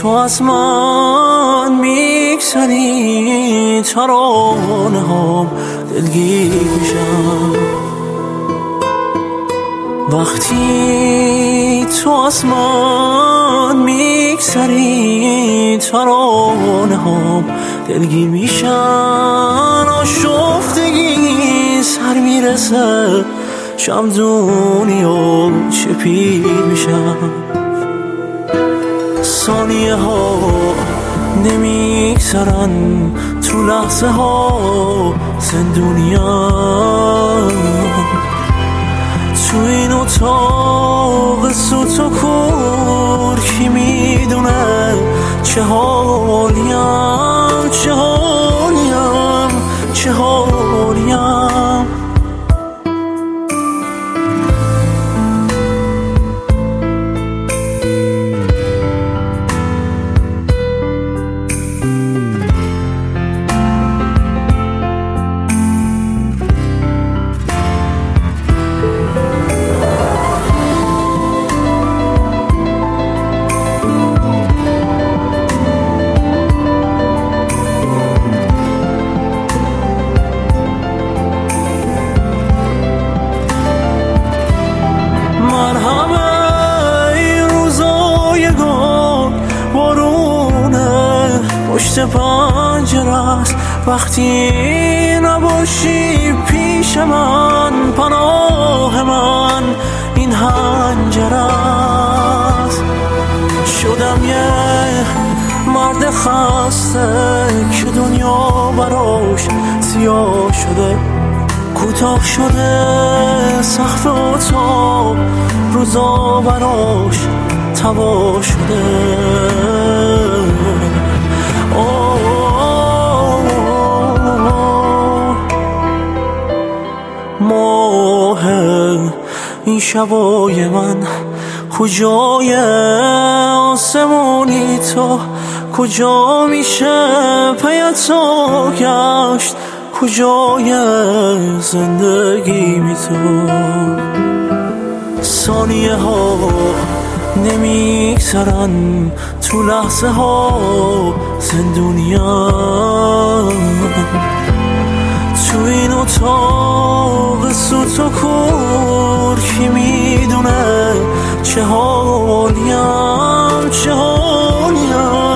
تو از من میگذری، ترانه هم دلگیر میشم. وقتی تو از من میگذری، ترانه هم دلگیر میشن. آشفتگی سر میرسه، شمدونی و چه پیر میشم. ثانیه ها نمیگذرن، تو لحظه ها زندونیم. تو این اتاق سوت و کور کی میدونه چه حالیم، چه حالیم، چه حالیم. پشت پنجره است، وقتی نباشی پیش من، پناه من این حنجره است. شدم یه مرد خسته که دنیا براش سیاه شده، کوتاه شده سقف اتاق، روزا براش تباه شده. ماه این شبای من کجای آسمونی تو، کجا میشه پیتا گشت، کجای زندگی می تو. ثانیه ها نمیگذرن، تو لحظه ها زندونیم. تو این اتاق سوت و کور کی میدونه چه حالیم، چه حالیم.